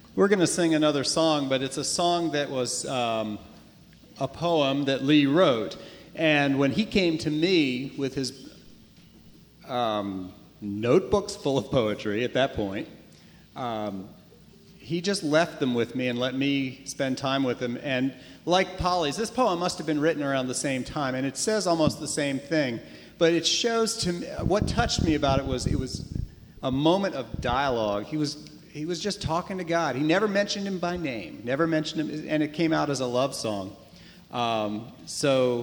We're going to sing another song, but it's a song that was a poem that Lee wrote. And when he came to me with his notebooks full of poetry at that point, he just left them with me and let me spend time with him. And like Polly's, this poem must have been written around the same time, and it says almost the same thing. But it shows to me, what touched me about it was a moment of dialogue. He was just talking to God. He never mentioned him by name, never mentioned him, and it came out as a love song. So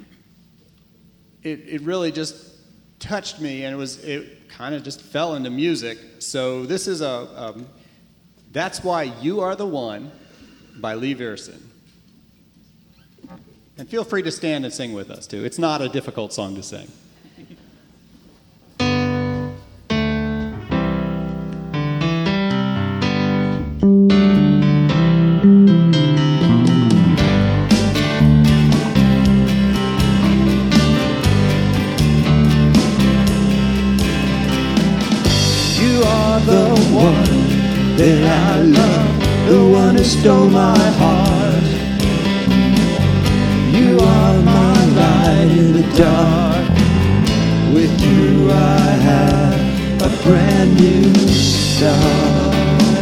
it really just touched me, and it kind of just fell into music. So this is That's Why You Are the One by Lee Vierson. And feel free to stand and sing with us, too. It's not a difficult song to sing. You are the one that I love, the one who stole my heart. You are my light in the dark. With you I have a brand new start.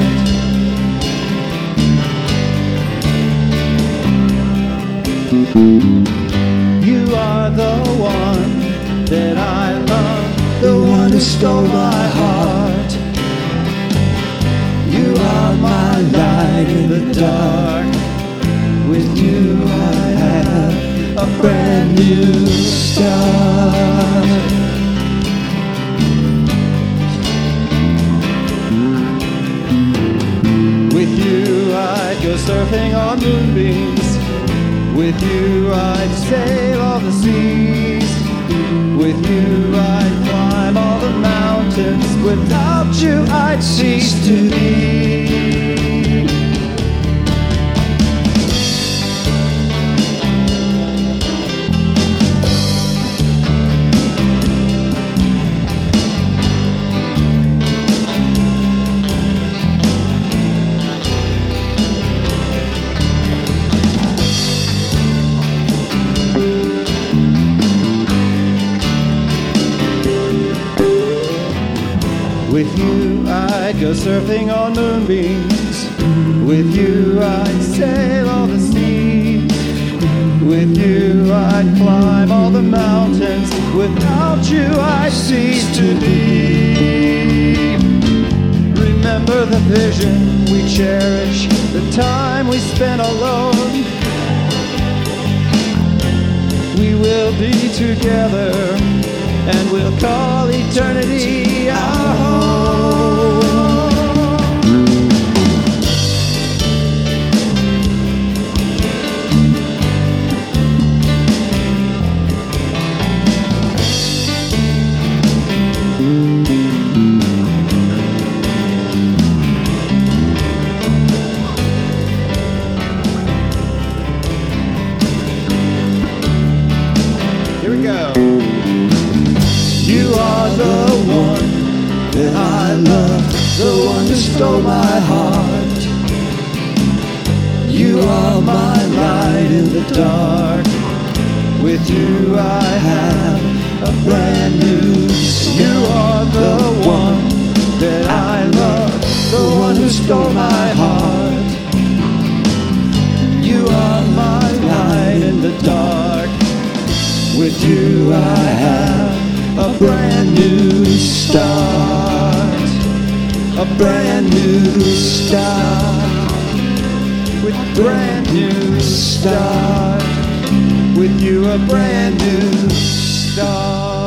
You are the one that I love, the one who stole my heart. You are my light in the dark. With you I have a brand new start. With you I'd go surfing on moonbeams. With you I'd sail all the seas. With you I'd climb all the mountains. Without you I'd cease to be. With you I'd go surfing on moonbeams. With you I'd sail all the seas. With you I'd climb all the mountains. Without you I'd cease to be. Remember the vision we cherish, the time we spent alone. We will be together, and we'll call eternity our home. Here we go. You are the one that I love, the one who stole my heart. You are my light in the dark. With you I have a brand new start. You are the one that I love, the one who stole my heart. You are my light in the dark. With you I have a brand new start. A brand new start. With brand new start. With you a brand new start.